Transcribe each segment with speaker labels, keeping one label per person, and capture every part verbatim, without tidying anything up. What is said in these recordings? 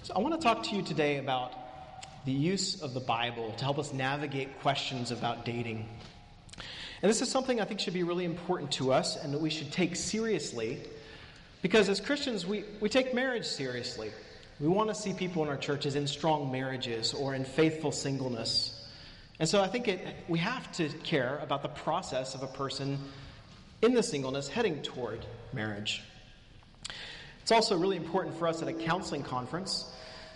Speaker 1: So I want to talk to you today about the use of the Bible to help us navigate questions about dating. And this is something I think should be really important to us and that we should take seriously, because as Christians, we, we take marriage seriously. We want to see people in our churches in strong marriages or in faithful singleness. And so I think it, we have to care about the process of a person in the singleness heading toward marriage. It's also really important for us at a counseling conference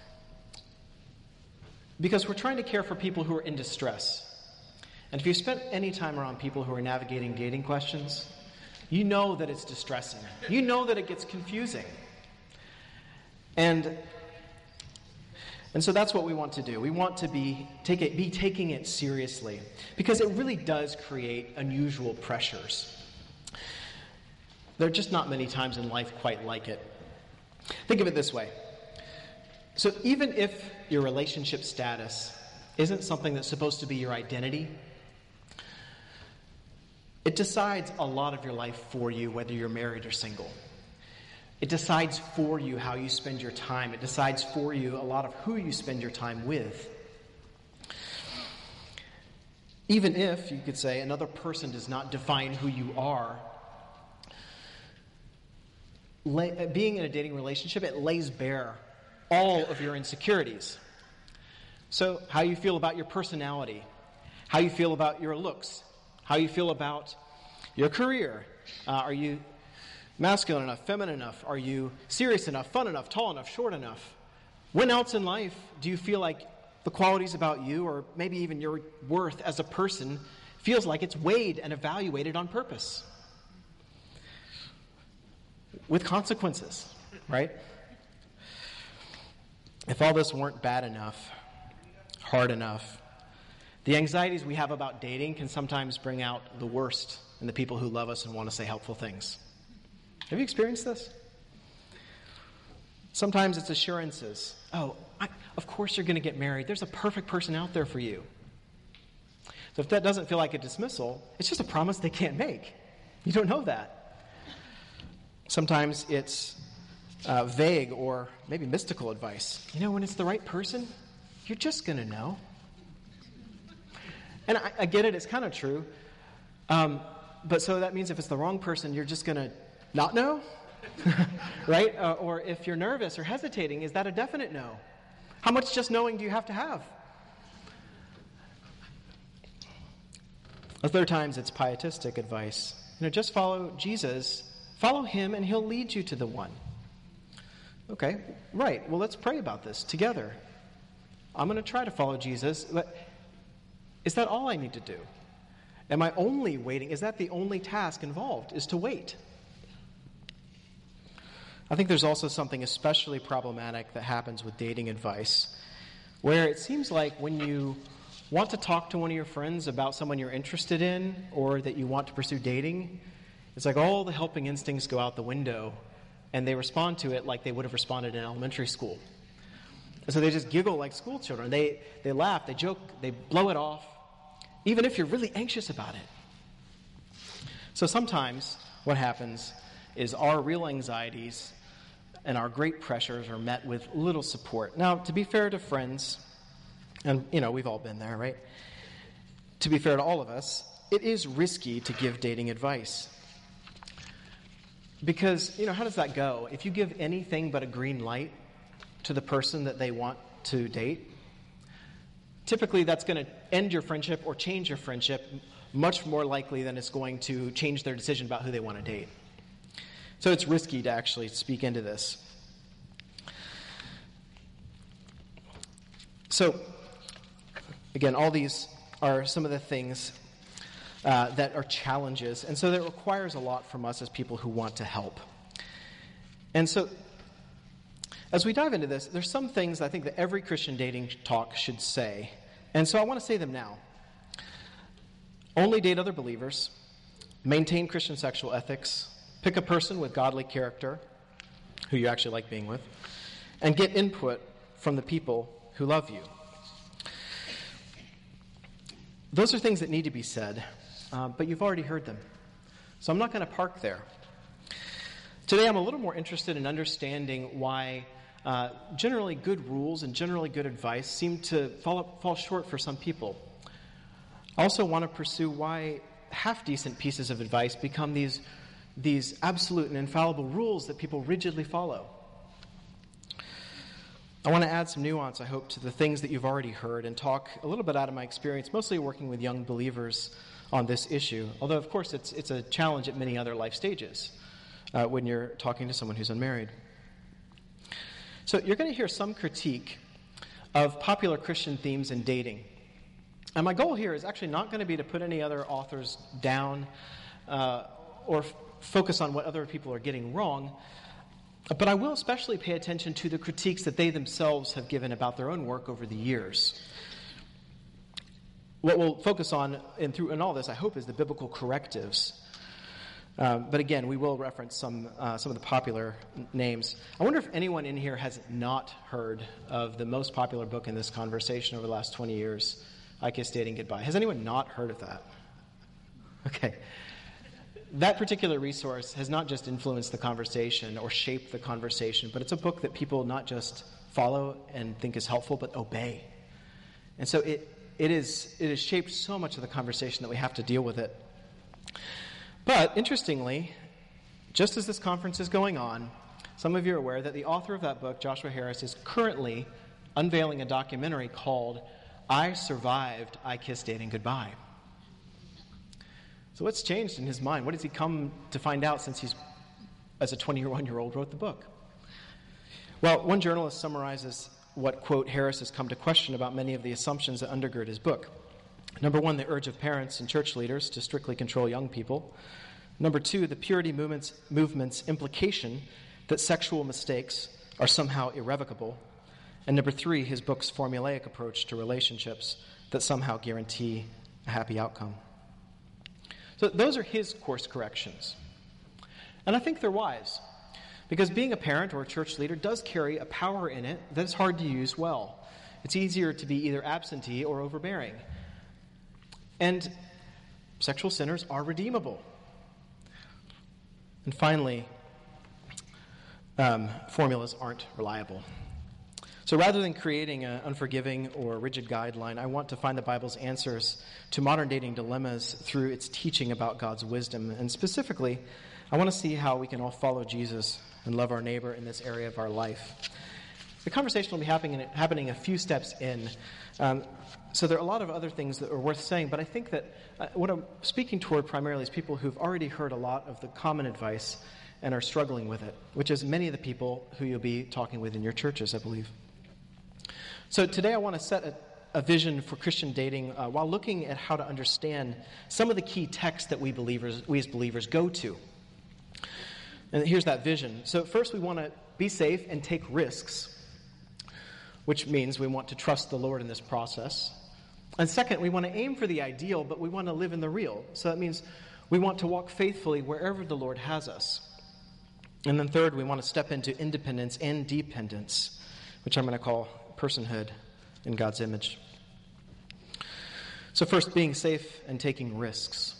Speaker 1: because we're trying to care for people who are in distress. And if you've spent any time around people who are navigating dating questions, you know that it's distressing. You know that it gets confusing. And, and so that's what we want to do. We want to be, take it, be taking it seriously because it really does create unusual pressures. There are just not many times in life quite like it. Think of it this way. So even if your relationship status isn't something that's supposed to be your identity, it decides a lot of your life for you, whether you're married or single. It decides for you how you spend your time. It decides for you a lot of who you spend your time with. Even if, you could say, another person does not define who you are, being in a dating relationship, it lays bare all of your insecurities. So how you feel about your personality, how you feel about your looks, how you feel about your career. Uh, are you masculine enough, feminine enough? Are you serious enough, fun enough, tall enough, short enough? When else in life do you feel like the qualities about you, or maybe even your worth as a person, feels like it's weighed and evaluated on purpose? With consequences, right? If all this weren't bad enough, hard enough, the anxieties we have about dating can sometimes bring out the worst in the people who love us and want to say helpful things. Have you experienced this? Sometimes it's assurances. Oh, I, of course you're going to get married. There's a perfect person out there for you. So if that doesn't feel like a dismissal, it's just a promise they can't make. You don't know that. Sometimes it's uh, vague or maybe mystical advice. You know, when it's the right person, you're just going to know. And I, I get it, it's kind of true. Um, but so that means if it's the wrong person, you're just going to not know? Right? Uh, or if you're nervous or hesitating, is that a definite no? How much just knowing do you have to have? Other times it's pietistic advice. You know, just follow Jesus. Follow him and he'll lead you to the one. Okay, right. Well, let's pray about this together. I'm going to try to follow Jesus, but is that all I need to do? Am I only waiting? Is that the only task involved, is to wait? I think there's also something especially problematic that happens with dating advice, where it seems like when you want to talk to one of your friends about someone you're interested in or that you want to pursue dating, it's like all the helping instincts go out the window, and they respond to it like they would have responded in elementary school. And so they just giggle like school children. They they laugh, they joke, they blow it off, even if you're really anxious about it. So sometimes what happens is our real anxieties and our great pressures are met with little support. Now, to be fair to friends, and you know, we've all been there, right? To be fair to all of us, it is risky to give dating advice. Because, you know, how does that go? If you give anything but a green light to the person that they want to date, typically that's going to end your friendship or change your friendship much more likely than it's going to change their decision about who they want to date. So it's risky to actually speak into this. So, again, all these are some of the things Uh, that are challenges, and so that requires a lot from us as people who want to help. And so, as we dive into this, there's some things I think that every Christian dating talk should say, and so I want to say them now. Only date other believers, maintain Christian sexual ethics, pick a person with godly character, who you actually like being with, and get input from the people who love you. Those are things that need to be said. Uh, but you've already heard them. So I'm not going to park there. Today I'm a little more interested in understanding why uh, generally good rules and generally good advice seem to fall, fall short for some people. I also want to pursue why half-decent pieces of advice become these, these absolute and infallible rules that people rigidly follow. I want to add some nuance, I hope, to the things that you've already heard and talk a little bit out of my experience, mostly working with young believers on this issue, although, of course, it's, it's a challenge at many other life stages uh, when you're talking to someone who's unmarried. So you're going to hear some critique of popular Christian themes in dating. And my goal here is actually not going to be to put any other authors down uh, or f- focus on what other people are getting wrong, but I will especially pay attention to the critiques that they themselves have given about their own work over the years. What we'll focus on in, through, in all this, I hope, is the biblical correctives. Um, but again, we will reference some uh, some of the popular n- names. I wonder if anyone in here has not heard of the most popular book in this conversation over the last twenty years, I Kiss Dating Goodbye. Has anyone not heard of that? Okay. That particular resource has not just influenced the conversation or shaped the conversation, but it's a book that people not just follow and think is helpful, but obey. And so it it is it has shaped so much of the conversation that we have to deal with it. But interestingly, just as this conference is going on, some of you are aware that the author of that book, Joshua Harris, is currently unveiling a documentary called I Survived, I Kissed Dating Goodbye. So what's changed in his mind? What has he come to find out since he's, as a twenty-one-year-old, wrote the book? Well, one journalist summarizes what, quote, Harris has come to question about many of the assumptions that undergird his book. Number one, the urge of parents and church leaders to strictly control young people. Number two, the purity movement's, movement's implication that sexual mistakes are somehow irrevocable. And number three, his book's formulaic approach to relationships that somehow guarantee a happy outcome. So those are his course corrections. And I think they're wise, because being a parent or a church leader does carry a power in it that is hard to use well. It's easier to be either absentee or overbearing. And sexual sinners are redeemable. And finally, um, formulas aren't reliable. So rather than creating an unforgiving or rigid guideline, I want to find the Bible's answers to modern dating dilemmas through its teaching about God's wisdom. And specifically, I want to see how we can all follow Jesus and love our neighbor in this area of our life. The conversation will be happening, happening a few steps in. Um, so there are a lot of other things that are worth saying, but I think that uh, what I'm speaking toward primarily is people who've already heard a lot of the common advice and are struggling with it, which is many of the people who you'll be talking with in your churches, I believe. So today I want to set a, a vision for Christian dating uh, while looking at how to understand some of the key texts that we believers, we as believers go to. And here's that vision. So first we want to be safe and take risks, which means we want to trust the Lord in this process. And second, we want to aim for the ideal, but we want to live in the real. So that means we want to walk faithfully wherever the Lord has us. And then third, we want to step into independence and dependence, which I'm going to call personhood in God's image. So first, being safe and taking risks.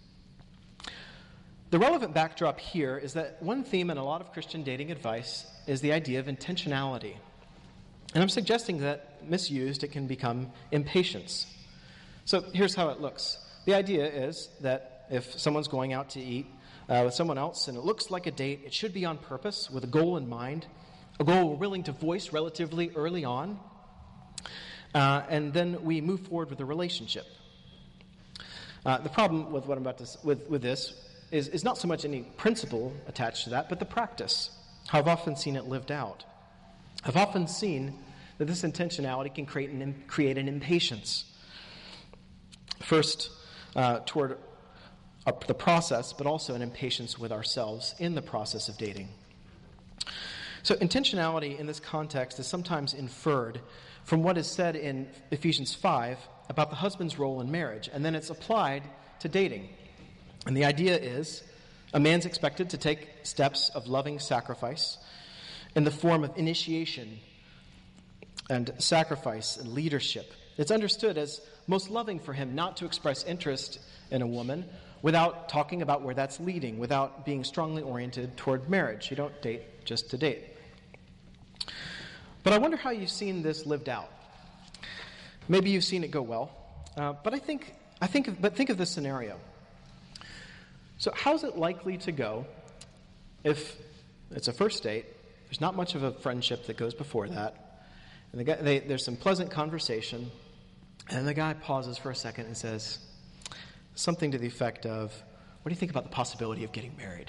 Speaker 1: The relevant backdrop here is that one theme in a lot of Christian dating advice is the idea of intentionality. And I'm suggesting that, misused, it can become impatience. So here's how it looks. The idea is that if someone's going out to eat uh, with someone else and it looks like a date, it should be on purpose with a goal in mind, a goal we're willing to voice relatively early on, uh, and then we move forward with the relationship. Uh, the problem with what I'm about to with with this is, is not so much any principle attached to that, but the practice, how I've often seen it lived out. I've often seen that this intentionality can create an, create an impatience. First, uh, toward uh, the process, but also an impatience with ourselves in the process of dating. So intentionality in this context is sometimes inferred from what is said in Ephesians five about the husband's role in marriage, and then it's applied to dating. And the idea is a man's expected to take steps of loving sacrifice in the form of initiation and sacrifice and leadership. It's understood as most loving for him not to express interest in a woman without talking about where that's leading, without being strongly oriented toward marriage. You don't date just to date. But I wonder how you've seen this lived out. Maybe you've seen it go well, uh, but I think, I think, of, but think of this scenario. So, how's it likely to go if it's a first date? There's not much of a friendship that goes before that, and the guy, they, there's some pleasant conversation, and the guy pauses for a second and says something to the effect of, "What do you think about the possibility of getting married?"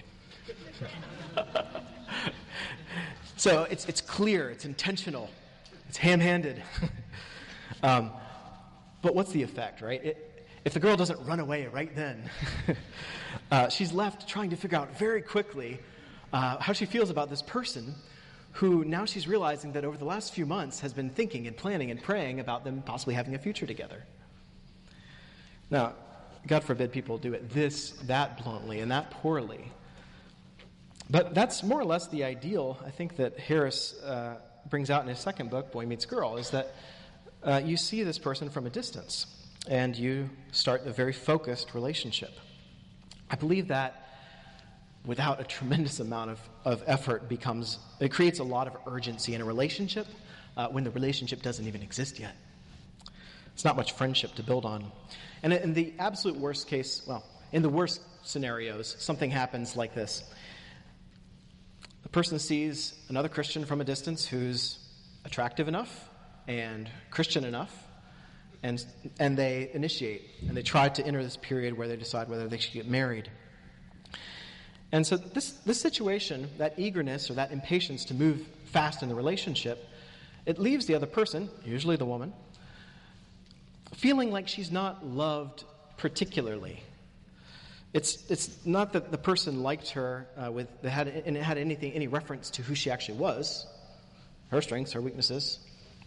Speaker 1: So it's it's clear, it's intentional, it's ham-handed. um, but what's the effect, right? It, if the girl doesn't run away right then, uh, she's left trying to figure out very quickly uh, how she feels about this person who now she's realizing that over the last few months has been thinking and planning and praying about them possibly having a future together. Now, God forbid people do it this, that bluntly and that poorly. But that's more or less the ideal, I think, that Harris uh, brings out in his second book, Boy Meets Girl, is that uh, you see this person from a distance, and you start a very focused relationship. I believe that without a tremendous amount of, of effort becomes, it creates a lot of urgency in a relationship uh, when the relationship doesn't even exist yet. It's not much friendship to build on. And in the absolute worst case, well, in the worst scenarios, something happens like this. The person sees another Christian from a distance who's attractive enough and Christian enough, and and they initiate, and they try to enter this period where they decide whether they should get married. And so this, this situation, that eagerness or that impatience to move fast in the relationship, it leaves the other person, usually the woman, feeling like she's not loved particularly. It's it's not that the person liked her uh, with that had and it had anything any reference to who she actually was, her strengths, her weaknesses.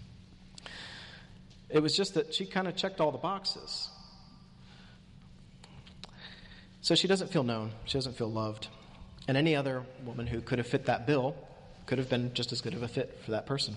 Speaker 1: It was just that she kind of checked all the boxes. So she doesn't feel known. She doesn't feel loved. And any other woman who could have fit that bill could have been just as good of a fit for that person.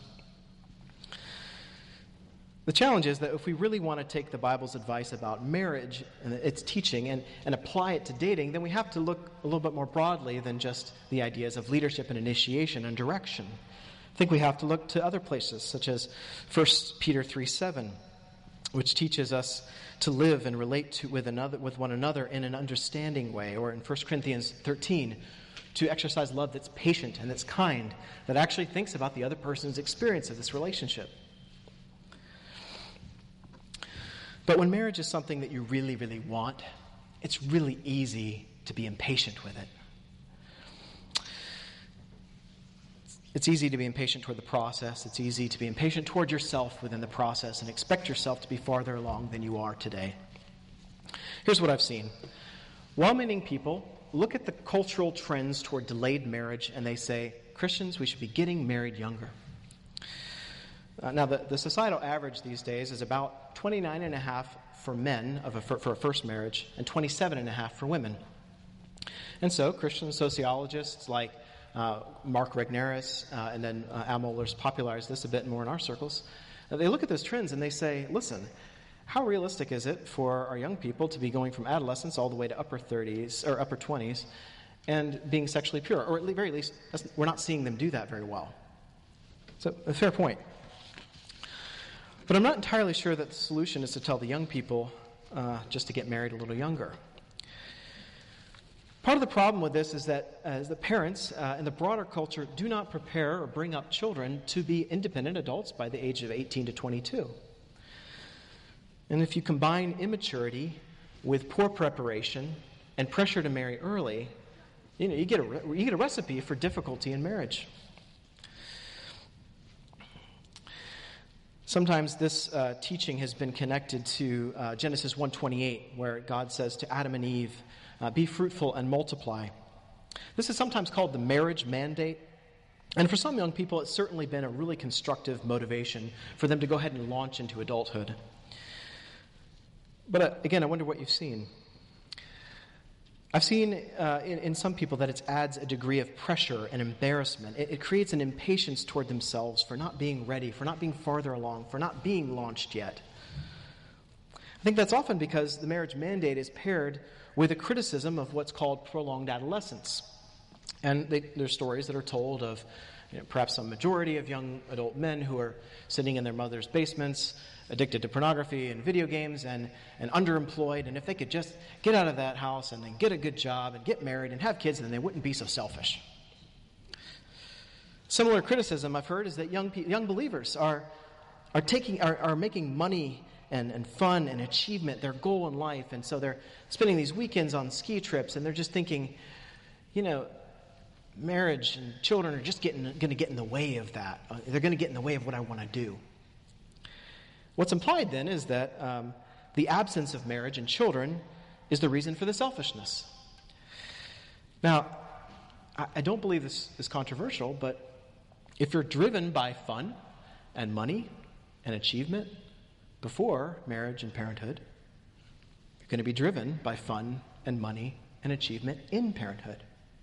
Speaker 1: The challenge is that if we really want to take the Bible's advice about marriage and its teaching and, and apply it to dating, then we have to look a little bit more broadly than just the ideas of leadership and initiation and direction. I think we have to look to other places, such as First Peter three seven, which teaches us to live and relate to, with, another, with one another in an understanding way, or in First Corinthians thirteen, to exercise love that's patient and that's kind, that actually thinks about the other person's experience of this relationship. But when marriage is something that you really, really want, it's really easy to be impatient with it. It's easy to be impatient toward the process. It's easy to be impatient toward yourself within the process and expect yourself to be farther along than you are today. Here's what I've seen. Well-meaning people look at the cultural trends toward delayed marriage and they say, Christians, we should be getting married younger. Uh, now, the, the societal average these days is about twenty-nine and a half for men of a, for, for a first marriage and twenty-seven and a half for women. And so Christian sociologists like uh, Mark Regnerus uh, and then uh, Al Mohler's popularized this a bit more in our circles. Uh, they look at those trends and they say, listen, how realistic is it for our young people to be going from adolescence all the way to upper thirties or upper twenties and being sexually pure? Or at the very least, we're not seeing them do that very well. So, a fair point. But I'm not entirely sure that the solution is to tell the young people uh, just to get married a little younger. Part of the problem with this is that uh, the parents uh, in the broader culture do not prepare or bring up children to be independent adults by the age of eighteen to twenty-two. And if you combine immaturity with poor preparation and pressure to marry early, you know, you get a, re- you get a recipe for difficulty in marriage. Sometimes this uh, teaching has been connected to uh, Genesis one twenty-eight, where God says to Adam and Eve, uh, be fruitful and multiply. This is sometimes called the marriage mandate. And for some young people, it's certainly been a really constructive motivation for them to go ahead and launch into adulthood. But uh, again, I wonder what you've seen. I've seen uh, in, in some people that it adds a degree of pressure and embarrassment. It, it creates an impatience toward themselves for not being ready, for not being farther along, for not being launched yet. I think that's often because the marriage mandate is paired with a criticism of what's called prolonged adolescence. And they, there's stories that are told of you know, perhaps some majority of young adult men who are sitting in their mother's basements, addicted to pornography and video games and, and underemployed. And if they could just get out of that house and then get a good job and get married and have kids, then they wouldn't be so selfish. Similar criticism I've heard is that young pe- young believers are are taking are, are making money and, and fun and achievement their goal in life, and so they're spending these weekends on ski trips, and they're just thinking, you know, marriage and children are just getting going to get in the way of that. Uh, they're going to get in the way of what I want to do. What's implied then is that um, the absence of marriage and children is the reason for the selfishness. Now, I, I don't believe this is controversial, but if you're driven by fun and money and achievement before marriage and parenthood, you're going to be driven by fun and money and achievement in parenthood.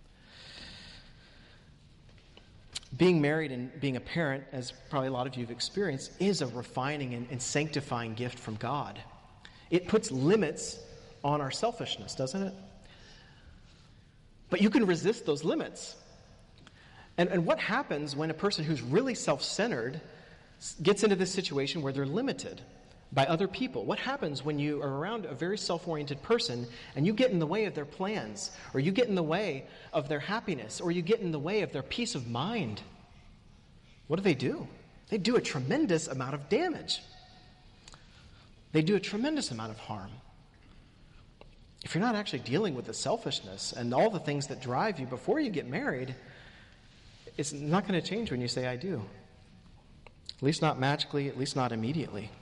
Speaker 1: Being married and being a parent, as probably a lot of you have experienced, is a refining and, and sanctifying gift from God. It puts limits on our selfishness, doesn't it? But you can resist those limits. And, and what happens when a person who's really self-centered gets into this situation where they're limited by other people? What happens when you are around a very self-oriented person and you get in the way of their plans, or you get in the way of their happiness, or you get in the way of their peace of mind? What do they do? They do a tremendous amount of damage. They do a tremendous amount of harm. If you're not actually dealing with the selfishness and all the things that drive you before you get married, it's not going to change when you say, I do. At least not magically, at least not immediately.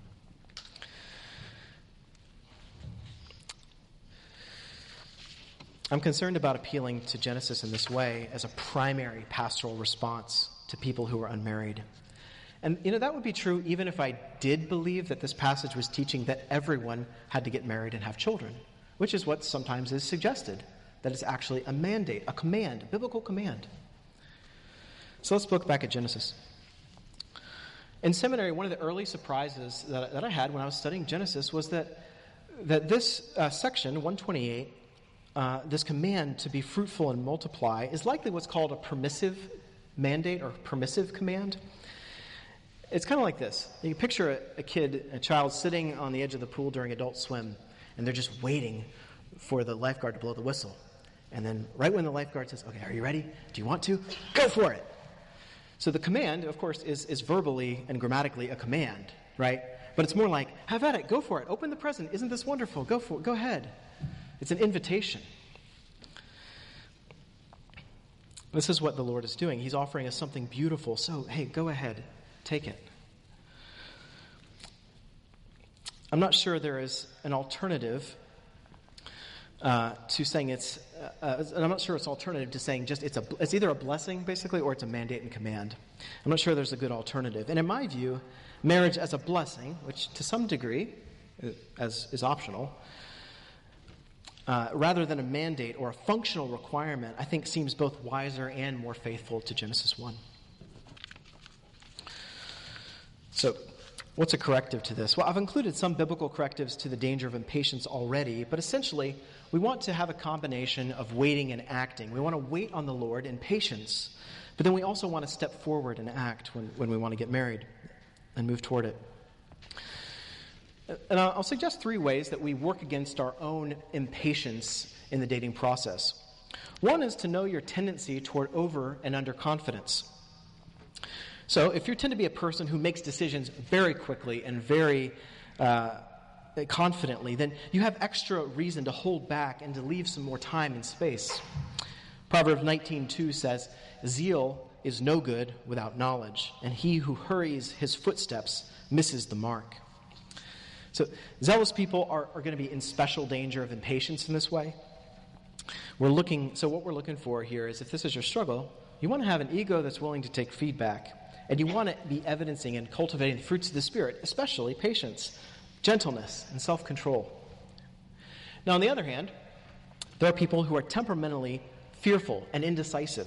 Speaker 1: I'm concerned about appealing to Genesis in this way as a primary pastoral response to people who are unmarried. And, you know, that would be true even if I did believe that this passage was teaching that everyone had to get married and have children, which is what sometimes is suggested, that it's actually a mandate, a command, a biblical command. So let's look back at Genesis. In seminary, one of the early surprises that, that I had when I was studying Genesis was that, that this uh, section, one twenty-eight, Uh, this command to be fruitful and multiply is likely what's called a permissive mandate or permissive command. It's kind of like this. You can picture a, a kid, a child sitting on the edge of the pool during adult swim, and they're just waiting for the lifeguard to blow the whistle. And then right when the lifeguard says, okay, are you ready? Do you want to? Go for it. So the command, of course, is, is verbally and grammatically a command, right? But it's more like, have at it, go for it, open the present, isn't this wonderful? Go for it, go ahead. It's an invitation. This is what the Lord is doing. He's offering us something beautiful. So, hey, go ahead. Take it. I'm not sure there is an alternative uh, to saying it's, uh, uh, and I'm not sure it's alternative to saying just it's a, it's either a blessing, basically, or it's a mandate and command. I'm not sure there's a good alternative. And in my view, marriage as a blessing, which to some degree as is optional, Uh, rather than a mandate or a functional requirement, I think seems both wiser and more faithful to Genesis one. So, what's a corrective to this? Well, I've included some biblical correctives to the danger of impatience already, but essentially, we want to have a combination of waiting and acting. We want to wait on the Lord in patience, but then we also want to step forward and act when, when we want to get married and move toward it. And I'll suggest three ways that we work against our own impatience in the dating process. One is to know your tendency toward over and underconfidence. So if you tend to be a person who makes decisions very quickly and very uh, confidently, then you have extra reason to hold back and to leave some more time and space. Proverbs nineteen two says, "Zeal is no good without knowledge, and he who hurries his footsteps misses the mark." So zealous people are, are going to be in special danger of impatience in this way. We're looking. So what we're looking for here is, if this is your struggle, you want to have an ego that's willing to take feedback, and you want to be evidencing and cultivating the fruits of the Spirit, especially patience, gentleness, and self-control. Now, on the other hand, there are people who are temperamentally fearful and indecisive,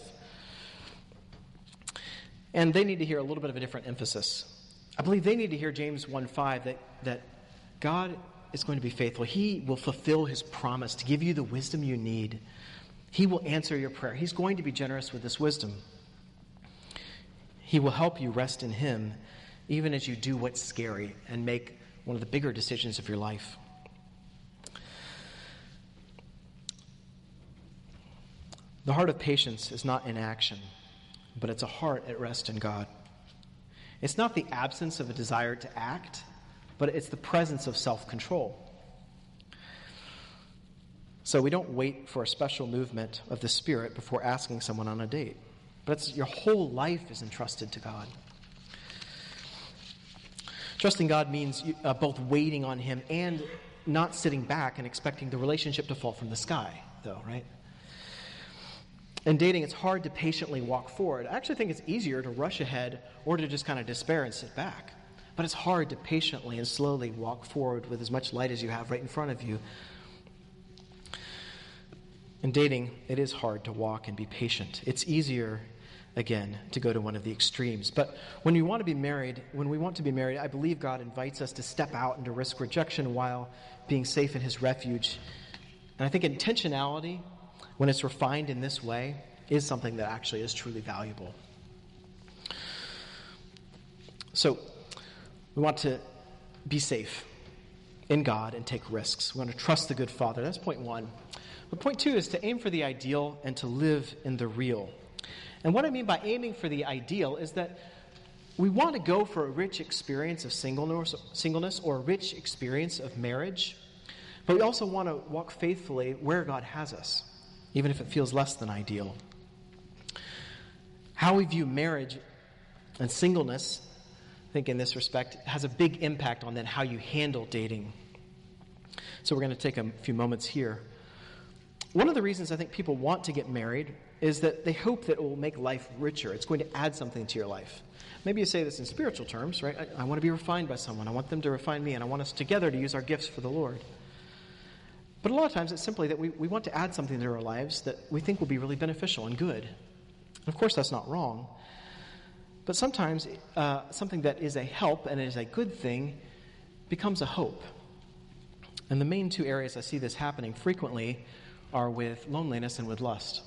Speaker 1: and they need to hear a little bit of a different emphasis. I believe they need to hear James one five, that that God is going to be faithful. He will fulfill his promise to give you the wisdom you need. He will answer your prayer. He's going to be generous with this wisdom. He will help you rest in him even as you do what's scary and make one of the bigger decisions of your life. The heart of patience is not inaction, but it's a heart at rest in God. It's not the absence of a desire to act, but it's the presence of self-control. So we don't wait for a special movement of the Spirit before asking someone on a date. But it's, your whole life is entrusted to God. Trusting God means uh, both waiting on him and not sitting back and expecting the relationship to fall from the sky, though, right? In dating, it's hard to patiently walk forward. I actually think it's easier to rush ahead or to just kind of despair and sit back. But it's hard to patiently and slowly walk forward with as much light as you have right in front of you. In dating, it is hard to walk and be patient. It's easier, again, to go to one of the extremes. But when you want to be married, when we want to be married, I believe God invites us to step out and to risk rejection while being safe in his refuge. And I think intentionality, when it's refined in this way, is something that actually is truly valuable. So, we want to be safe in God and take risks. We want to trust the good Father. That's point one. But point two is to aim for the ideal and to live in the real. And what I mean by aiming for the ideal is that we want to go for a rich experience of singleness, singleness or a rich experience of marriage, but we also want to walk faithfully where God has us, even if it feels less than ideal. How we view marriage and singleness, I think in this respect, has a big impact on then how you handle dating. So we're going to take a few moments here. One of the reasons I think people want to get married is that they hope that it will make life richer. It's going to add something to your life. Maybe you say this in spiritual terms, right? I, I want to be refined by someone. I want them to refine me, and I want us together to use our gifts for the Lord. But a lot of times it's simply that we, we want to add something to our lives that we think will be really beneficial and good. And of course, that's not wrong. But sometimes uh, something that is a help and is a good thing becomes a hope. And the main two areas I see this happening frequently are with loneliness and with lust.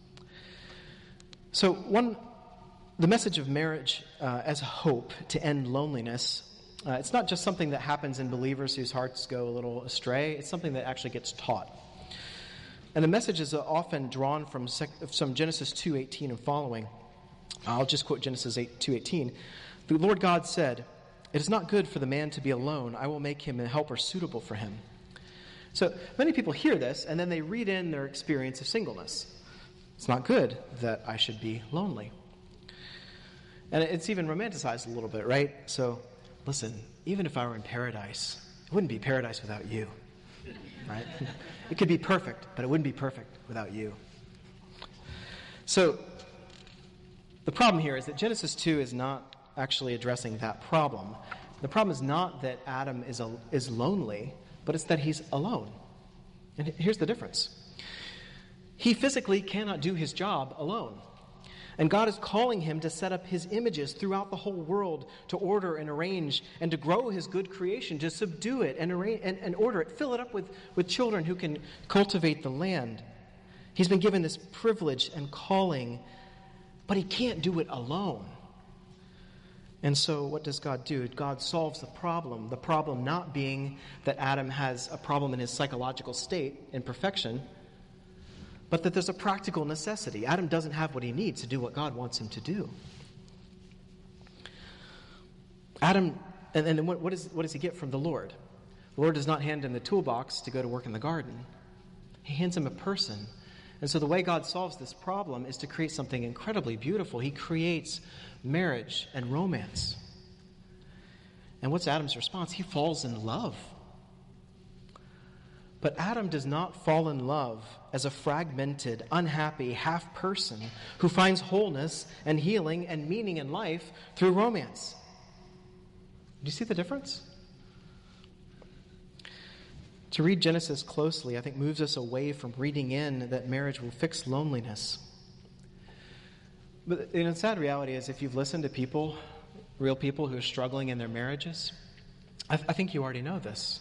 Speaker 1: So one, the message of marriage uh, as a hope to end loneliness, uh, it's not just something that happens in believers whose hearts go a little astray. It's something that actually gets taught. And the message is often drawn from some Genesis two eighteen and following. I'll just quote Genesis two eighteen. The Lord God said, "It is not good for the man to be alone. I will make him a helper suitable for him." So many people hear this, and then they read in their experience of singleness. It's not good that I should be lonely. And it's even romanticized a little bit, right? So, listen, even if I were in paradise, it wouldn't be paradise without you, right? It could be perfect, but it wouldn't be perfect without you. So, the problem here is that Genesis two is not actually addressing that problem. The problem is not that Adam is a, is lonely, but it's that he's alone. And here's the difference. He physically cannot do his job alone. And God is calling him to set up his images throughout the whole world, to order and arrange and to grow his good creation, to subdue it and, arrange, and, and order it, fill it up with, with children who can cultivate the land. He's been given this privilege and calling, but he can't do it alone. And so what does God do? God solves the problem. The problem not being that Adam has a problem in his psychological state, imperfection, but that there's a practical necessity. Adam doesn't have what he needs to do what God wants him to do. Adam, and, and what, what, is, what does he get from the Lord? The Lord does not hand him the toolbox to go to work in the garden. He hands him a person. And so the way God solves this problem is to create something incredibly beautiful. He creates marriage and romance. And what's Adam's response? He falls in love. But Adam does not fall in love as a fragmented, unhappy half person who finds wholeness and healing and meaning in life through romance. Do you see the difference? To read Genesis closely, I think, moves us away from reading in that marriage will fix loneliness. But you know, the sad reality is if you've listened to people, real people who are struggling in their marriages, I, th- I think you already know this.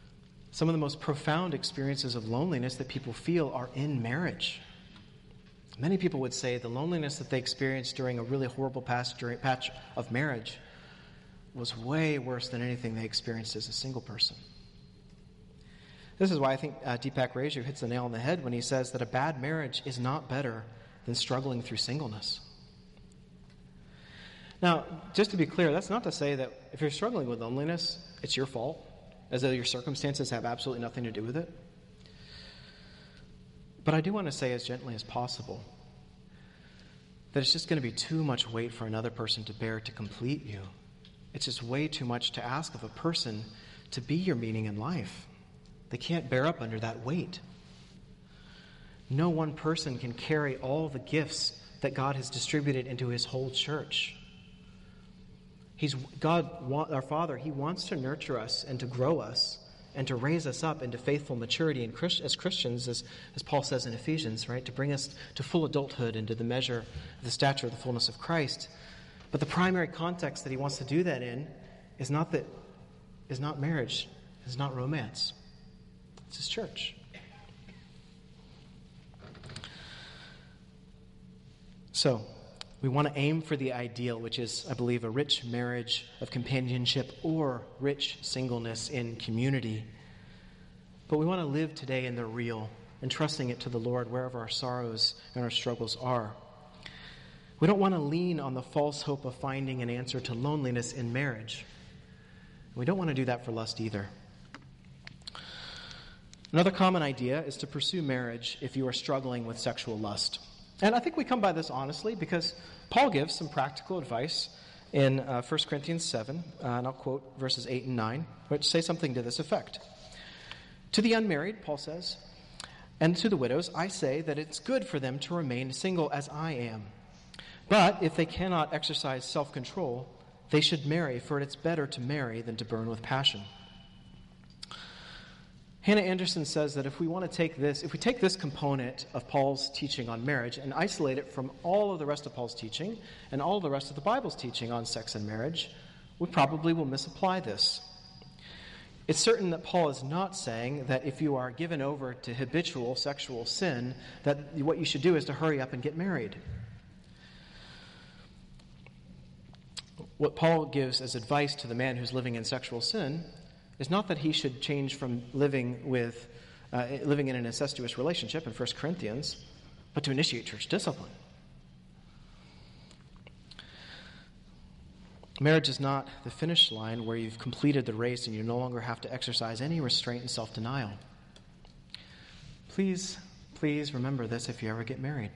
Speaker 1: Some of the most profound experiences of loneliness that people feel are in marriage. Many people would say the loneliness that they experienced during a really horrible past, during, patch of marriage was way worse than anything they experienced as a single person. This is why I think uh, Deepak Reju hits the nail on the head when he says that a bad marriage is not better than struggling through singleness. Now, just to be clear, that's not to say that if you're struggling with loneliness, it's your fault, as though your circumstances have absolutely nothing to do with it. But I do want to say as gently as possible that it's just going to be too much weight for another person to bear to complete you. It's just way too much to ask of a person to be your meaning in life. They can't bear up under that weight. No one person can carry all the gifts that God has distributed into his whole church. He's God, our Father, he wants to nurture us and to grow us and to raise us up into faithful maturity in Christ, as Christians, as, as Paul says in Ephesians, right? To bring us to full adulthood and to the measure of the stature of the fullness of Christ. But the primary context that he wants to do that in is not that is not marriage, is not romance. It's his church. So, we want to aim for the ideal, which is, I believe, a rich marriage of companionship or rich singleness in community. But we want to live today in the real, entrusting it to the Lord wherever our sorrows and our struggles are. We don't want to lean on the false hope of finding an answer to loneliness in marriage. We don't want to do that for lust either. Another common idea is to pursue marriage if you are struggling with sexual lust. And I think we come by this honestly because Paul gives some practical advice in uh, First Corinthians seven, uh, and I'll quote verses eight and nine, which say something to this effect. To the unmarried, Paul says, and to the widows, I say that it's good for them to remain single as I am. But if they cannot exercise self-control, they should marry, for it's better to marry than to burn with passion. Hannah Anderson says that if we want to take this, if we take this component of Paul's teaching on marriage and isolate it from all of the rest of Paul's teaching and all of the rest of the Bible's teaching on sex and marriage, we probably will misapply this. It's certain that Paul is not saying that if you are given over to habitual sexual sin, that what you should do is to hurry up and get married. What Paul gives as advice to the man who's living in sexual sin is not that he should change from living with uh, living in an incestuous relationship in First Corinthians, but to initiate church discipline. Marriage is not the finish line where you've completed the race and you no longer have to exercise any restraint and self-denial. Please, please remember this if you ever get married.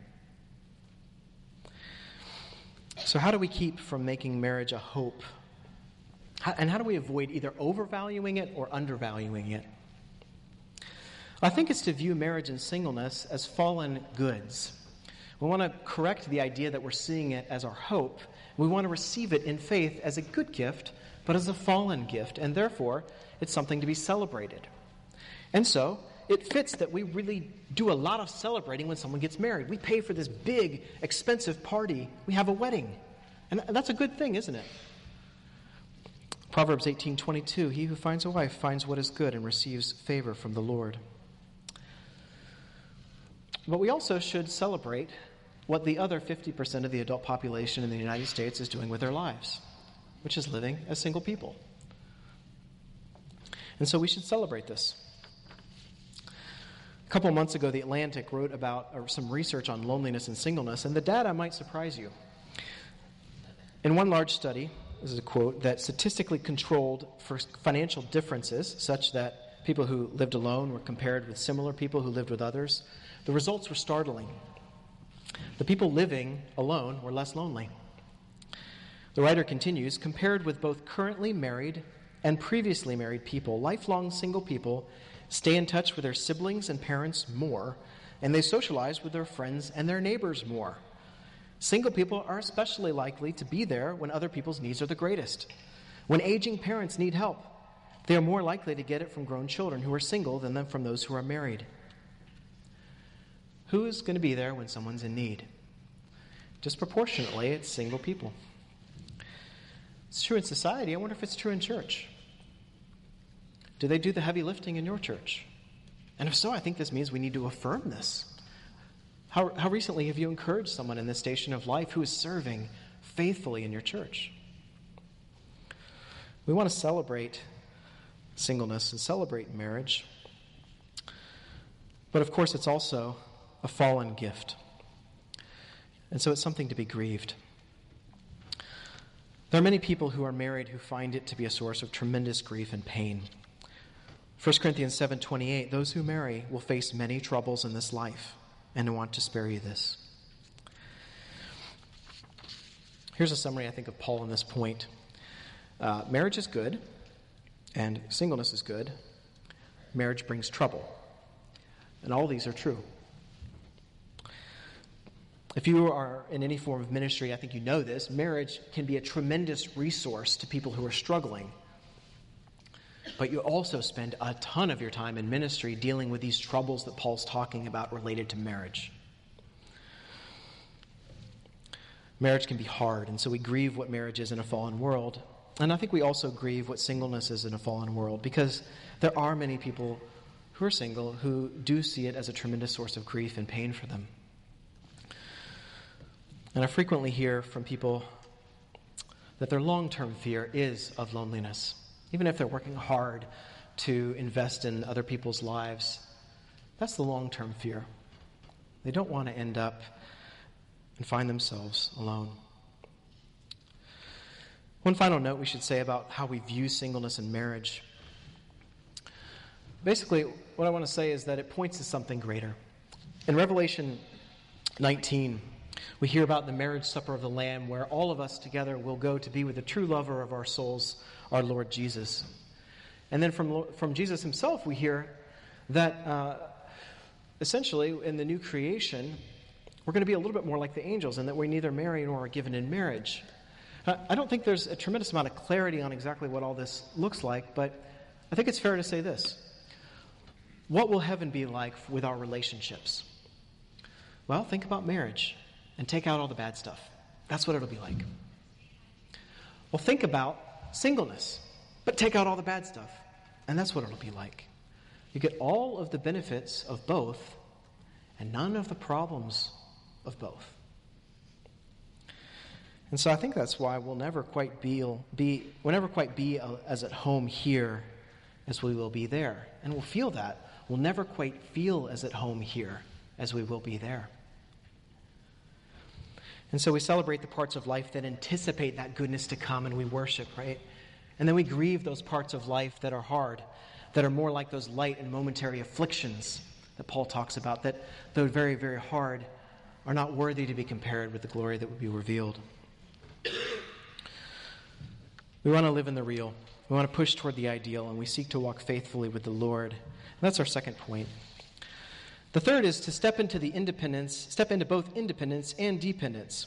Speaker 1: So how do we keep from making marriage a hope? How, and how do we avoid either overvaluing it or undervaluing it? I think it's to view marriage and singleness as fallen goods. We want to correct the idea that we're seeing it as our hope. We want to receive it in faith as a good gift, but as a fallen gift, and therefore it's something to be celebrated. And so it fits that we really do a lot of celebrating when someone gets married. We pay for this big, expensive party. We have a wedding. And that's a good thing, isn't it? Proverbs eighteen twenty-two, he who finds a wife finds what is good and receives favor from the Lord. But we also should celebrate what the other fifty percent of the adult population in the United States is doing with their lives, which is living as single people. And so we should celebrate this. A couple months ago, The Atlantic wrote about uh, some research on loneliness and singleness, and the data might surprise you. In one large study, this is a quote, that statistically controlled for financial differences, such that people who lived alone were compared with similar people who lived with others, the results were startling. The people living alone were less lonely. The writer continues, compared with both currently married and previously married people, lifelong single people stay in touch with their siblings and parents more, and they socialize with their friends and their neighbors more. Single people are especially likely to be there when other people's needs are the greatest. When aging parents need help, they are more likely to get it from grown children who are single than from those who are married. Who is going to be there when someone's in need? Disproportionately, it's single people. It's true in society. I wonder if it's true in church. Do they do the heavy lifting in your church? And if so, I think this means we need to affirm this. How, how recently have you encouraged someone in this station of life who is serving faithfully in your church? We want to celebrate singleness and celebrate marriage. But of course, it's also a fallen gift. And so it's something to be grieved. There are many people who are married who find it to be a source of tremendous grief and pain. First Corinthians seven twenty-eight, those who marry will face many troubles in this life, and I want to spare you this. Here's a summary, I think, of Paul on this point. Uh, marriage is good, and singleness is good. Marriage brings trouble. And all these are true. If you are in any form of ministry, I think you know this, marriage can be a tremendous resource to people who are struggling. But you also spend a ton of your time in ministry dealing with these troubles that Paul's talking about related to marriage. Marriage can be hard, and so we grieve what marriage is in a fallen world. And I think we also grieve what singleness is in a fallen world, because there are many people who are single who do see it as a tremendous source of grief and pain for them. And I frequently hear from people that their long-term fear is of loneliness. Even if they're working hard to invest in other people's lives, that's the long-term fear. They don't want to end up and find themselves alone. One final note we should say about how we view singleness and marriage. Basically, what I want to say is that it points to something greater. In Revelation nineteen, we hear about the marriage supper of the Lamb, where all of us together will go to be with the true lover of our souls, our Lord Jesus. And then from, from Jesus himself, we hear that uh, essentially in the new creation, we're going to be a little bit more like the angels, and that we neither marry nor are given in marriage. I don't think there's a tremendous amount of clarity on exactly what all this looks like, but I think it's fair to say this. What will heaven be like with our relationships? Well, think about marriage and take out all the bad stuff. That's what it'll be like. Well, think about singleness, but take out all the bad stuff, and that's what it'll be like. You get all of the benefits of both and none of the problems of both. And so I think that's why we'll never quite be, be we'll never quite be as at home here as we will be there. And we'll feel that. We'll never quite feel as at home here as we will be there. And so we celebrate the parts of life that anticipate that goodness to come, and we worship, right? And then we grieve those parts of life that are hard, that are more like those light and momentary afflictions that Paul talks about, that though very, very hard, are not worthy to be compared with the glory that would be revealed. We want to live in the real. We want to push toward the ideal, and we seek to walk faithfully with the Lord. And that's our second point. The third is to step into the independence, step into both independence and dependence.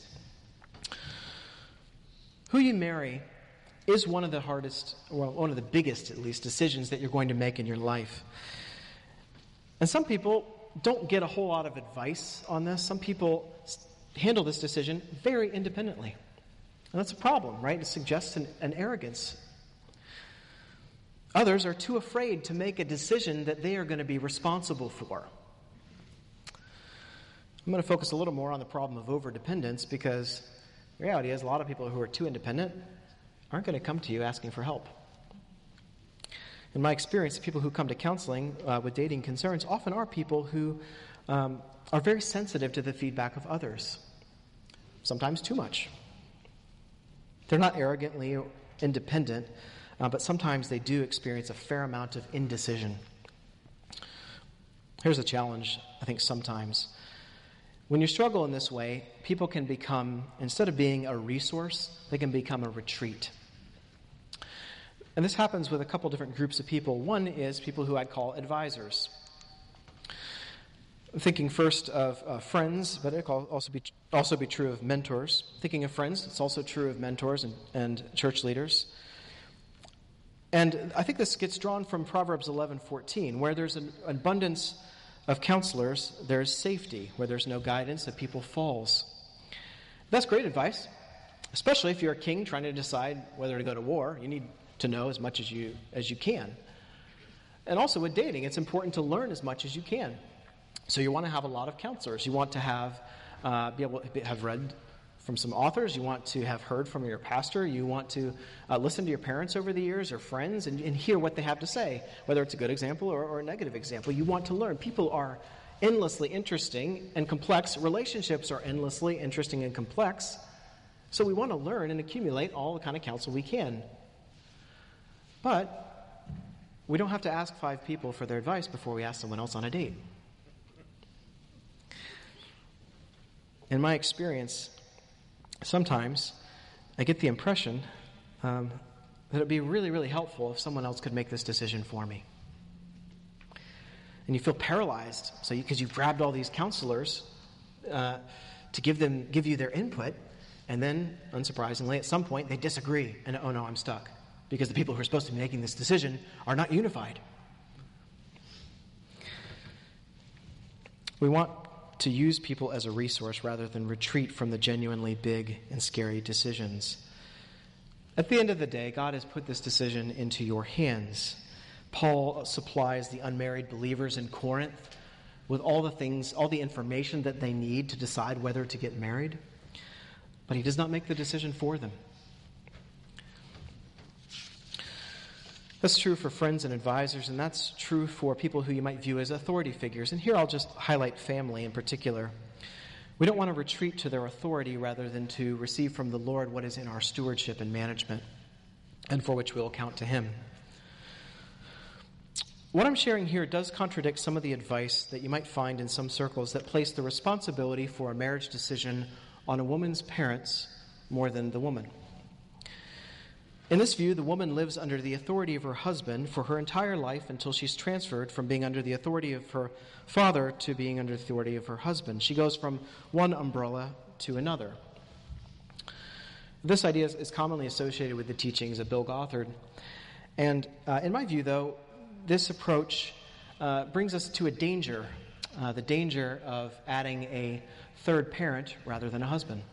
Speaker 1: Who you marry is one of the hardest, well, one of the biggest, at least, decisions that you're going to make in your life. And some people don't get a whole lot of advice on this. Some people handle this decision very independently. And that's a problem, right? It suggests an, an arrogance. Others are too afraid to make a decision that they are going to be responsible for. I'm going to focus a little more on the problem of overdependence, because the reality is a lot of people who are too independent aren't going to come to you asking for help. In my experience, people who come to counseling uh, with dating concerns often are people who um, are very sensitive to the feedback of others, sometimes too much. They're not arrogantly independent, uh, but sometimes they do experience a fair amount of indecision. Here's a challenge, I think, sometimes. When you struggle in this way, people can become, instead of being a resource, they can become a retreat. And this happens with a couple different groups of people. One is people who I'd call advisors. I'm thinking first of uh, friends, but it can also be also be true of mentors. Thinking of friends, it's also true of mentors and, and church leaders. And I think this gets drawn from Proverbs eleven fourteen, where there's an abundance of counselors, there's safety. Where there's no guidance, a people falls. That's great advice, especially if you're a king trying to decide whether to go to war. You need to know as much as you as you can. And also with dating, it's important to learn as much as you can, So you want to have a lot of counselors. You want to have uh, be able to have read from some authors. You want to have heard from your pastor. You want to uh, listen to your parents over the years or friends and, and hear what they have to say, whether it's a good example or, or a negative example. You want to learn. People are endlessly interesting and complex. Relationships are endlessly interesting and complex. So we want to learn and accumulate all the kind of counsel we can. But we don't have to ask five people for their advice before we ask someone else on a date. In my experience, sometimes I get the impression um, that it would be really, really helpful if someone else could make this decision for me. And you feel paralyzed, so because you, you've grabbed all these counselors uh, to give them, give you their input, and then, unsurprisingly, at some point they disagree, and oh no, I'm stuck, because the people who are supposed to be making this decision are not unified. We want to use people as a resource rather than retreat from the genuinely big and scary decisions. At the end of the day, God has put this decision into your hands. Paul supplies the unmarried believers in Corinth with all the things, all the information that they need to decide whether to get married, but he does not make the decision for them. That's true for friends and advisors, and that's true for people who you might view as authority figures. And here I'll just highlight family in particular. We don't want to retreat to their authority rather than to receive from the Lord what is in our stewardship and management, and for which we'll account to him. What I'm sharing here does contradict some of the advice that you might find in some circles that place the responsibility for a marriage decision on a woman's parents more than the woman. In this view, the woman lives under the authority of her husband for her entire life until she's transferred from being under the authority of her father to being under the authority of her husband. She goes from one umbrella to another. This idea is commonly associated with the teachings of Bill Gothard. And uh, in my view, though, this approach uh, brings us to a danger, uh, the danger of adding a third parent rather than a husband.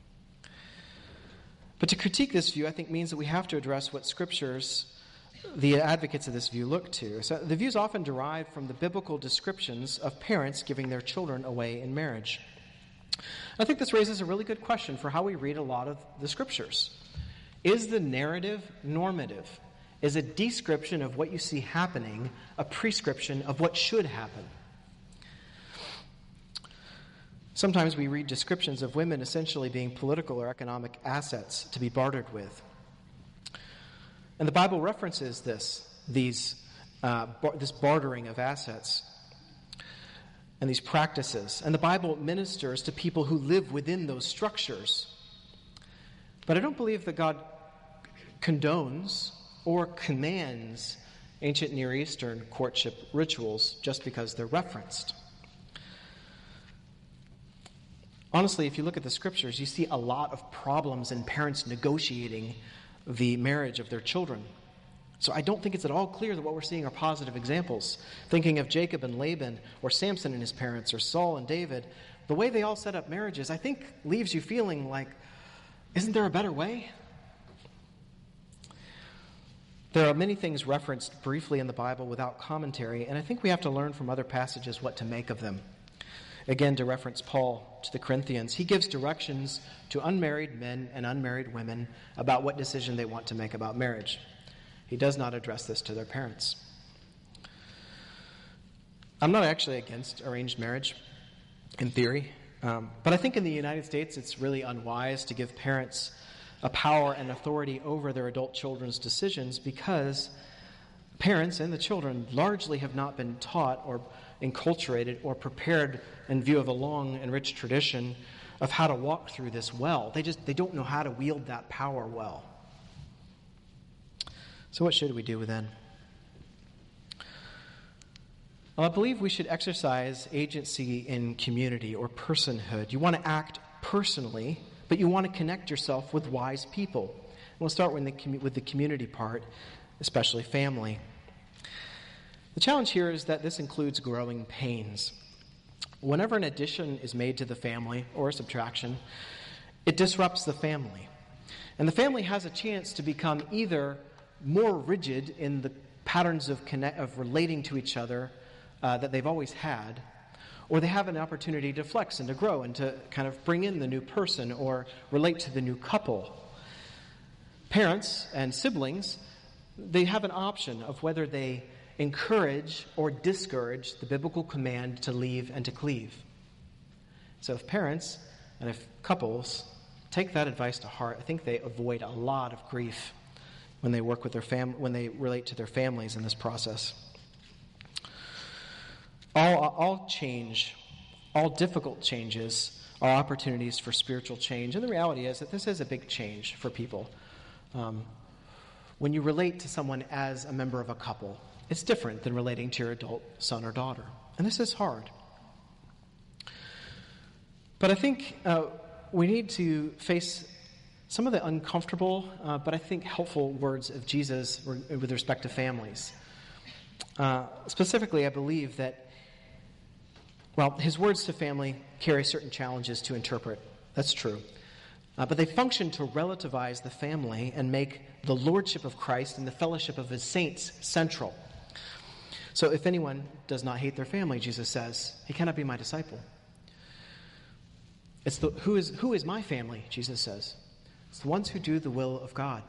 Speaker 1: But to critique this view, I think, means that we have to address what scriptures, the advocates of this view, look to. So the view is often derived from the biblical descriptions of parents giving their children away in marriage. I think this raises a really good question for how we read a lot of the scriptures. Is the narrative normative? Is a description of what you see happening a prescription of what should happen? Sometimes we read descriptions of women essentially being political or economic assets to be bartered with. And the Bible references this, these, uh, bar- this bartering of assets and these practices. And the Bible ministers to people who live within those structures. But I don't believe that God condones or commands ancient Near Eastern courtship rituals just because they're referenced. Honestly, if you look at the scriptures, you see a lot of problems in parents negotiating the marriage of their children. So I don't think it's at all clear that what we're seeing are positive examples. Thinking of Jacob and Laban, or Samson and his parents, or Saul and David, the way they all set up marriages, I think leaves you feeling like, isn't there a better way? There are many things referenced briefly in the Bible without commentary, and I think we have to learn from other passages what to make of them. Again, to reference Paul to the Corinthians, he gives directions to unmarried men and unmarried women about what decision they want to make about marriage. He does not address this to their parents. I'm not actually against arranged marriage in theory, um, but I think in the United States it's really unwise to give parents a power and authority over their adult children's decisions because parents and the children largely have not been taught or enculturated or prepared in view of a long and rich tradition of how to walk through this well. They just they don't know how to wield that power well. So what should we do then? Well, I believe we should exercise agency in community or personhood. You want to act personally, but you want to connect yourself with wise people. And we'll start with the, with the community part, especially family. The challenge here is that this includes growing pains. Whenever an addition is made to the family, or a subtraction, it disrupts the family. And the family has a chance to become either more rigid in the patterns of connect, of relating to each other uh, that they've always had, or they have an opportunity to flex and to grow and to kind of bring in the new person or relate to the new couple. Parents and siblings, they have an option of whether they encourage or discourage the biblical command to leave and to cleave. So if parents and if couples take that advice to heart, I think they avoid a lot of grief when they work with their fam- when they relate to their families in this process. All, all change, all difficult changes are opportunities for spiritual change. And the reality is that this is a big change for people. Um, when you relate to someone as a member of a couple, it's different than relating to your adult son or daughter. And this is hard. But I think uh, we need to face some of the uncomfortable, uh, but I think helpful words of Jesus re- with respect to families. Uh, specifically, I believe that, well, his words to family carry certain challenges to interpret. That's true. Uh, but they function to relativize the family and make the lordship of Christ and the fellowship of his saints central. So if anyone does not hate their family, Jesus says, he cannot be my disciple. It's the who is who is my family, Jesus says. It's the ones who do the will of God.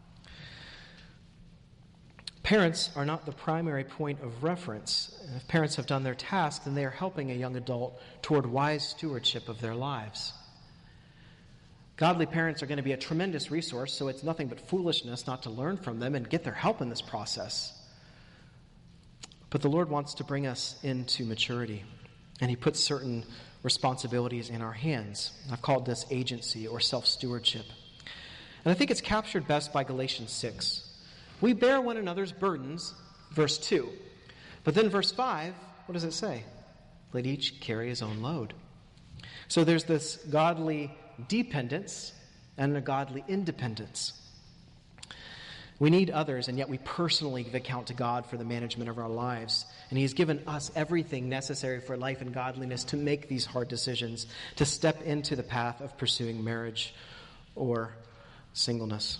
Speaker 1: Parents are not the primary point of reference. If parents have done their task, then they are helping a young adult toward wise stewardship of their lives. Godly parents are going to be a tremendous resource, so it's nothing but foolishness not to learn from them and get their help in this process. But the Lord wants to bring us into maturity, and he puts certain responsibilities in our hands. I've called this agency or self-stewardship. And I think it's captured best by Galatians six. We bear one another's burdens, verse two. But then verse five, what does it say? Let each carry his own load. So there's this godly dependence and a godly independence. We need others, and yet we personally give account to God for the management of our lives. And he's given us everything necessary for life and godliness to make these hard decisions, to step into the path of pursuing marriage or singleness.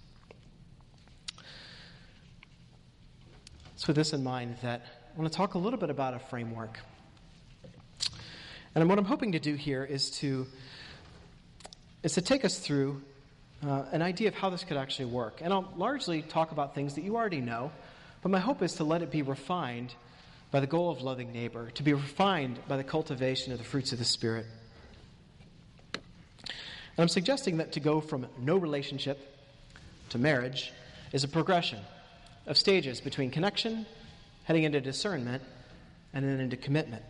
Speaker 1: It's with this in mind that I want to talk a little bit about a framework. And what I'm hoping to do here is to, is to take us through Uh, an idea of how this could actually work. And I'll largely talk about things that you already know, but my hope is to let it be refined by the goal of loving neighbor, to be refined by the cultivation of the fruits of the Spirit. And I'm suggesting that to go from no relationship to marriage is a progression of stages between connection, heading into discernment, and then into commitment.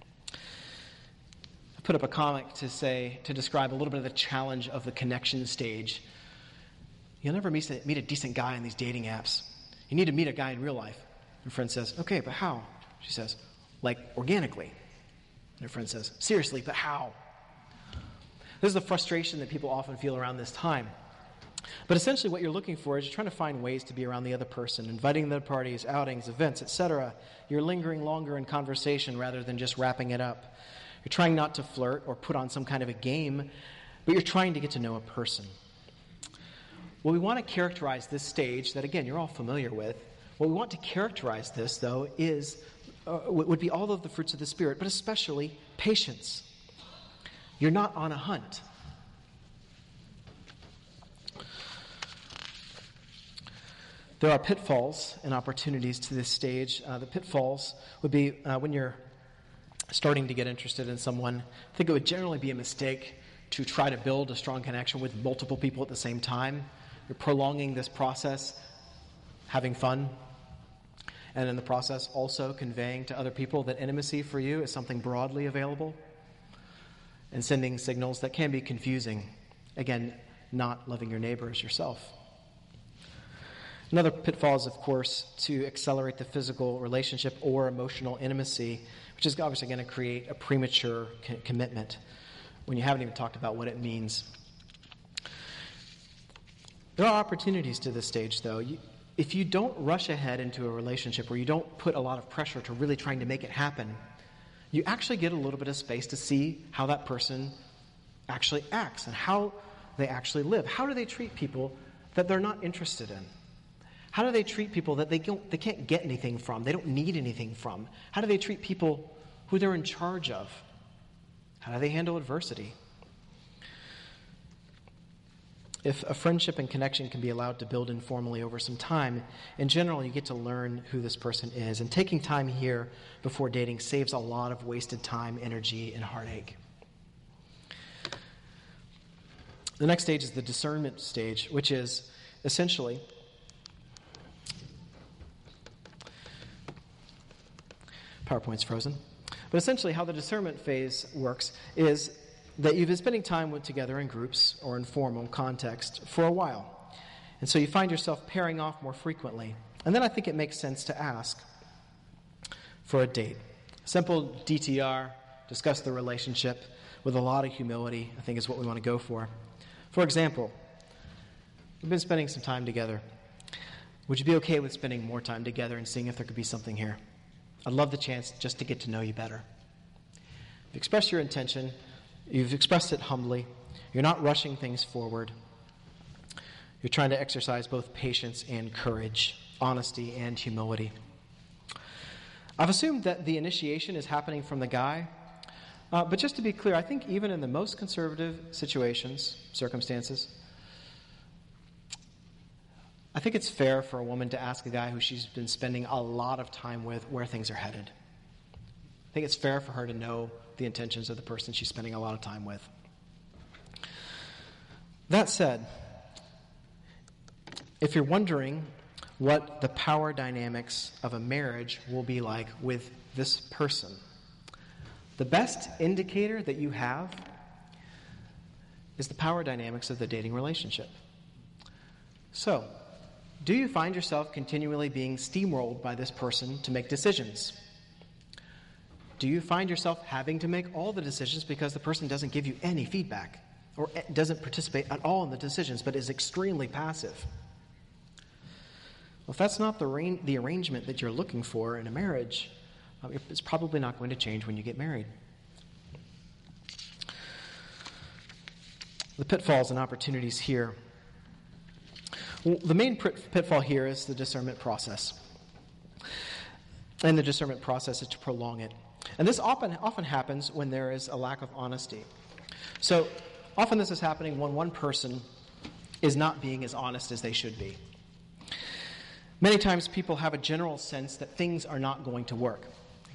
Speaker 1: Put up a comic to say, to describe a little bit of the challenge of the connection stage. You'll never meet a, meet a decent guy on these dating apps. You need to meet a guy in real life. And friend says, okay, but how? She says, like organically. And her friend says, seriously, but how? This is the frustration that people often feel around this time. But essentially what you're looking for is you're trying to find ways to be around the other person, inviting them to parties, outings, events, et cetera. You're lingering longer in conversation rather than just wrapping it up. You're trying not to flirt or put on some kind of a game, but you're trying to get to know a person. Well, we want to characterize this stage that, again, you're all familiar with. What we want to characterize this, though, is uh, would be all of the fruits of the Spirit, but especially patience. You're not on a hunt. There are pitfalls and opportunities to this stage. Uh, the pitfalls would be uh, when you're starting to get interested in someone. I think it would generally be a mistake to try to build a strong connection with multiple people at the same time. You're prolonging this process, having fun, and in the process also conveying to other people that intimacy for you is something broadly available, and sending signals that can be confusing. Again, not loving your neighbor as yourself. Another pitfall is, of course, to accelerate the physical relationship or emotional intimacy, which is obviously going to create a premature co- commitment when you haven't even talked about what it means. There are opportunities to this stage, though. You, if you don't rush ahead into a relationship or you don't put a lot of pressure to really trying to make it happen, you actually get a little bit of space to see how that person actually acts and how they actually live. How do they treat people that they're not interested in? How do they treat people that they don't, they can't get anything from, they don't need anything from? How do they treat people who they're in charge of. How do they handle adversity? If a friendship and connection can be allowed to build informally over some time, in general, you get to learn who this person is. And taking time here before dating saves a lot of wasted time, energy, and heartache. The next stage is the discernment stage, which is essentially PowerPoint's frozen. But essentially how the discernment phase works is that you've been spending time with, together in groups or in formal context for a while. And so you find yourself pairing off more frequently. And then I think it makes sense to ask for a date. Simple D T R, discuss the relationship with a lot of humility, I think is what we want to go for. For example, we've been spending some time together. Would you be okay with spending more time together and seeing if there could be something here? I'd love the chance just to get to know you better. If you express your intention, you've expressed it humbly. You're not rushing things forward. You're trying to exercise both patience and courage, honesty and humility. I've assumed that the initiation is happening from the guy. Uh, but just to be clear, I think even in the most conservative situations, circumstances, I think it's fair for a woman to ask a guy who she's been spending a lot of time with where things are headed. I think it's fair for her to know the intentions of the person she's spending a lot of time with. That said, if you're wondering what the power dynamics of a marriage will be like with this person, the best indicator that you have is the power dynamics of the dating relationship. So, do you find yourself continually being steamrolled by this person to make decisions? Do you find yourself having to make all the decisions because the person doesn't give you any feedback or doesn't participate at all in the decisions but is extremely passive? Well, if that's not the, ra- the arrangement that you're looking for in a marriage, um, it's probably not going to change when you get married. The pitfalls and opportunities here. Well, the main pitfall here is the discernment process. And the discernment process is to prolong it. And this often often happens when there is a lack of honesty. So often this is happening when one person is not being as honest as they should be. Many times people have a general sense that things are not going to work.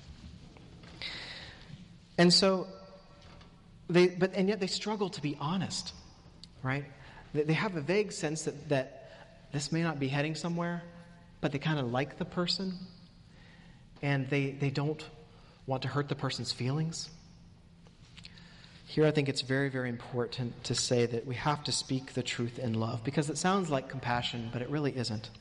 Speaker 1: And so, they but and yet they struggle to be honest, right? They, they have a vague sense that, that this may not be heading somewhere, but they kind of like the person, and they, they don't want to hurt the person's feelings. Here I think it's very, very important to say that we have to speak the truth in love, because it sounds like compassion, but it really isn't.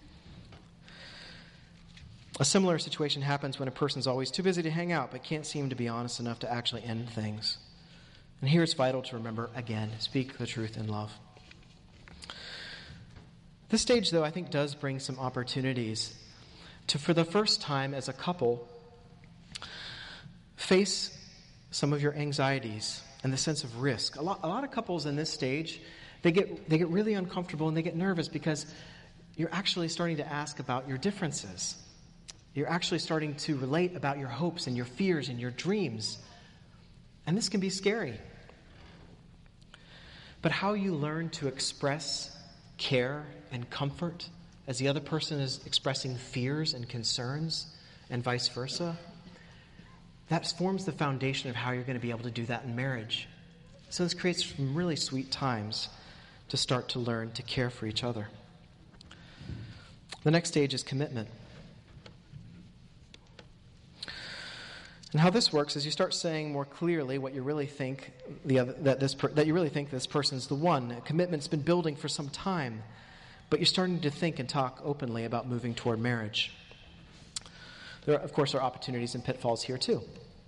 Speaker 1: A similar situation happens when a person's always too busy to hang out, but can't seem to be honest enough to actually end things. And here it's vital to remember, again, speak the truth in love. This stage, though, I think does bring some opportunities to, for the first time as a couple, face some of your anxieties and the sense of risk. A lot, a lot of couples in this stage, they get they get really uncomfortable and they get nervous because you're actually starting to ask about your differences. You're actually starting to relate about your hopes and your fears and your dreams. And this can be scary. But how you learn to express care and comfort as the other person is expressing fears and concerns and vice versa, that forms the foundation of how you're going to be able to do that in marriage. So this creates some really sweet times to start to learn to care for each other. The next stage is commitment. And how this works is you start saying more clearly what you really think the other, that this per, that you really think this person's the one. A commitment's been building for some time, but you're starting to think and talk openly about moving toward marriage. There, of course, are opportunities and pitfalls here too.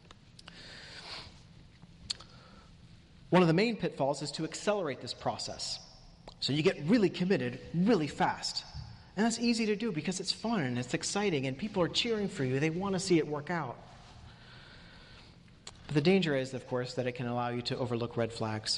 Speaker 1: One of the main pitfalls is to accelerate this process. So you get really committed really fast. And that's easy to do because it's fun and it's exciting and people are cheering for you. They want to see it work out. But the danger is, of course, that it can allow you to overlook red flags.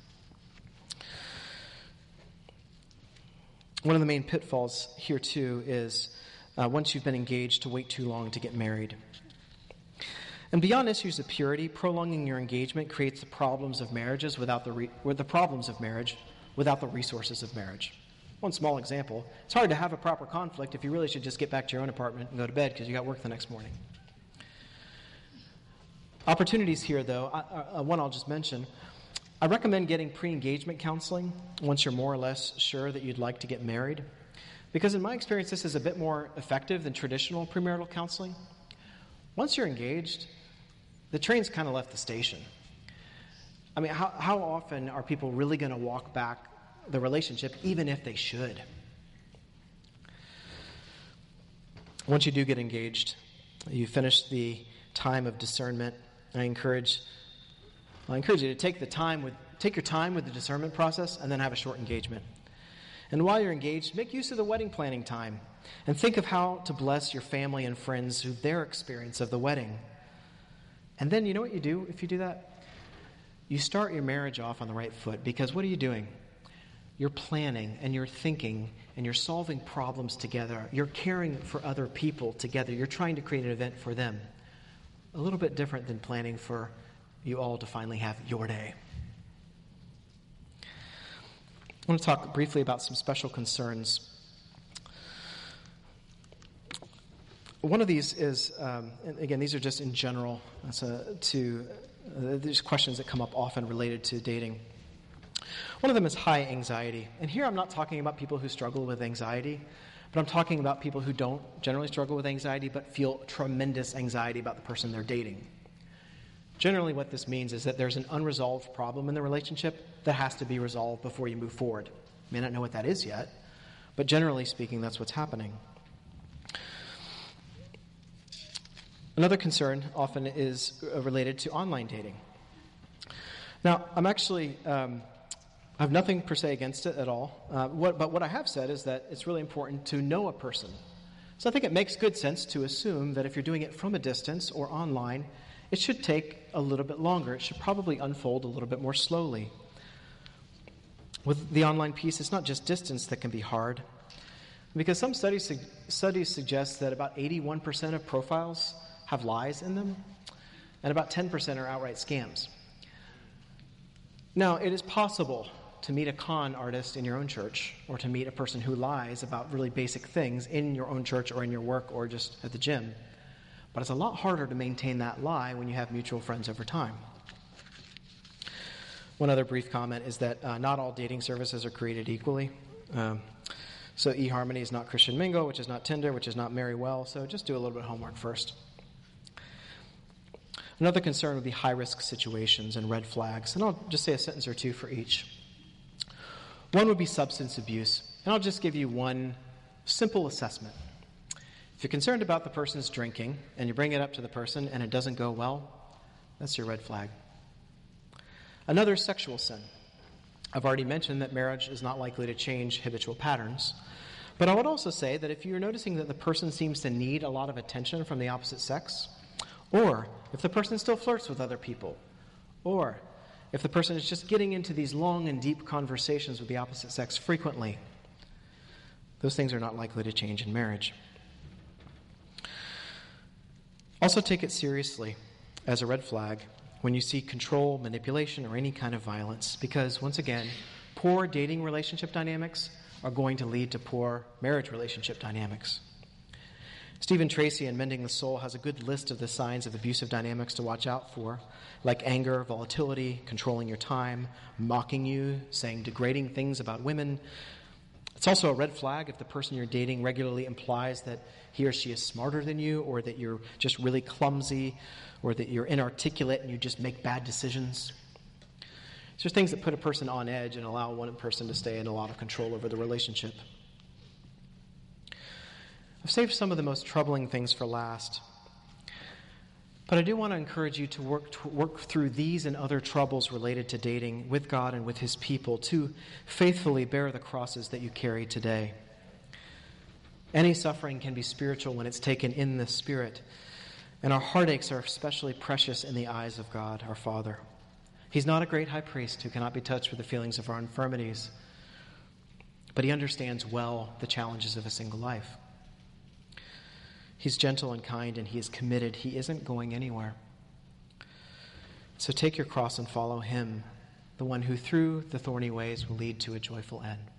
Speaker 1: One of the main pitfalls here, too, is uh, once you've been engaged, to wait too long to get married. And beyond issues of purity, prolonging your engagement creates the problems of marriages without the, re- with the problems of marriage without the resources of marriage. One small example, it's hard to have a proper conflict if you really should just get back to your own apartment and go to bed because you got work the next morning. Opportunities here, though, I, uh, one I'll just mention. I recommend getting pre-engagement counseling once you're more or less sure that you'd like to get married, because in my experience, this is a bit more effective than traditional premarital counseling. Once you're engaged, the train's kind of left the station. I mean, how, how often are people really going to walk back the relationship, even if they should? Once you do get engaged, you finish the time of discernment. I encourage, I encourage you to take the time with, take your time with the discernment process, and then have a short engagement. And while you're engaged, make use of the wedding planning time, and think of how to bless your family and friends through their experience of the wedding. And then, you know what you do if you do that? You start your marriage off on the right foot, because what are you doing? You're planning, and you're thinking, and you're solving problems together. You're caring for other people together. You're trying to create an event for them. A little bit different than planning for you all to finally have your day. I want to talk briefly about some special concerns. One of these is, um, and again, these are just in general, so to uh, these questions that come up often related to dating. One of them is high anxiety. And here I'm not talking about people who struggle with anxiety, but I'm talking about people who don't generally struggle with anxiety but feel tremendous anxiety about the person they're dating. Generally what this means is that there's an unresolved problem in the relationship that has to be resolved before you move forward. You may not know what that is yet, but generally speaking, that's what's happening. Another concern often is related to online dating. Now, I'm actually... Um, I have nothing per se against it at all, uh, what, but what I have said is that it's really important to know a person. So I think it makes good sense to assume that if you're doing it from a distance or online, it should take a little bit longer. It should probably unfold a little bit more slowly. With the online piece, it's not just distance that can be hard, because some studies, su- studies suggest that about eighty-one percent of profiles have lies in them, and about ten percent are outright scams. Now, it is possible to meet a con artist in your own church, or to meet a person who lies about really basic things in your own church or in your work or just at the gym. But it's a lot harder to maintain that lie when you have mutual friends over time. One other brief comment is that uh, not all dating services are created equally. Um, so eHarmony is not Christian Mingle, which is not Tinder, which is not Marrywell, so just do a little bit of homework first. Another concern would be high-risk situations and red flags, and I'll just say a sentence or two for each. One would be substance abuse, and I'll just give you one simple assessment. If you're concerned about the person's drinking, and you bring it up to the person and it doesn't go well, that's your red flag. Another is sexual sin. I've already mentioned that marriage is not likely to change habitual patterns, but I would also say that if you're noticing that the person seems to need a lot of attention from the opposite sex, or if the person still flirts with other people, or if the person is just getting into these long and deep conversations with the opposite sex frequently, those things are not likely to change in marriage. Also take it seriously as a red flag when you see control, manipulation, or any kind of violence, because once again, poor dating relationship dynamics are going to lead to poor marriage relationship dynamics. Stephen Tracy in Mending the Soul has a good list of the signs of abusive dynamics to watch out for, like anger, volatility, controlling your time, mocking you, saying degrading things about women. It's also a red flag if the person you're dating regularly implies that he or she is smarter than you, or that you're just really clumsy, or that you're inarticulate and you just make bad decisions. It's just things that put a person on edge and allow one person to stay in a lot of control over the relationship. I've saved some of the most troubling things for last. But I do want to encourage you to work to work through these and other troubles related to dating with God and with His people, to faithfully bear the crosses that you carry today. Any suffering can be spiritual when it's taken in the Spirit, and our heartaches are especially precious in the eyes of God, our Father. He's not a great high priest who cannot be touched with the feelings of our infirmities, but He understands well the challenges of a single life. He's gentle and kind, and He is committed. He isn't going anywhere. So take your cross and follow him, the one who through the thorny ways will lead to a joyful end.